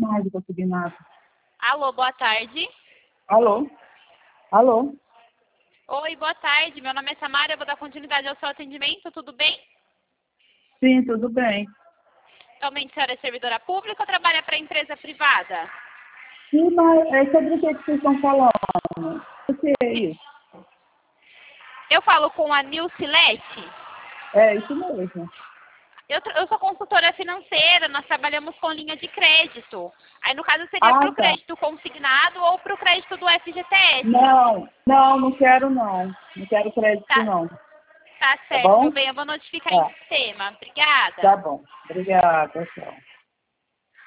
mais o consignado. Alô, boa tarde. Alô? Alô? Oi, boa tarde. Meu nome é Samara, eu vou dar continuidade ao seu atendimento, tudo bem? Sim, tudo bem. Atualmente a senhora é servidora pública ou trabalha para empresa privada? Sim, mas é sobre o que vocês estão falando? O que é isso? Eu falo com a Nilcilete. É isso mesmo. Eu sou consultora financeira, nós trabalhamos com linha de crédito. Aí, no caso, seria para o Tá. crédito consignado ou para o crédito do FGTS. Não quero não. Não quero crédito Tá, não. tá Tá certo, bom? meu bem, eu vou notificar em Tá. sistema. Obrigada. Tá bom. Obrigada, tchau.